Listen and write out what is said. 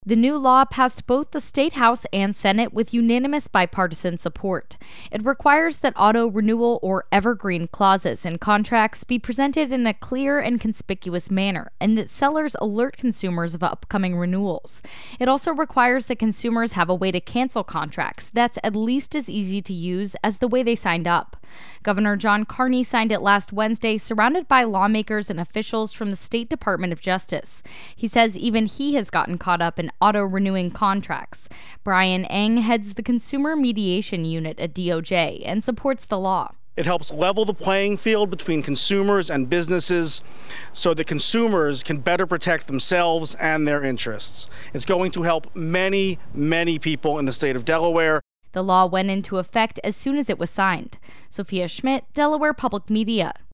The new law passed both the State House and Senate with unanimous bipartisan support. It requires that auto renewal or evergreen clauses in contracts be presented in a clear and conspicuous manner, and that sellers alert consumers of upcoming renewals. It also requires that consumers have a way to cancel contracts that's at least as easy to use as the way they signed up. Governor John Carney signed it last Wednesday, surrounded by lawmakers and officials from the State Department of Justice. He says even he has gotten caught up in auto-renewing contracts. Brian Eng heads the Consumer Mediation Unit at DOJ and supports the law. It helps level the playing field between consumers and businesses so that consumers can better protect themselves and their interests. It's going to help many, many people in the state of Delaware. The law went into effect as soon as it was signed. Sophia Schmidt, Delaware Public Media.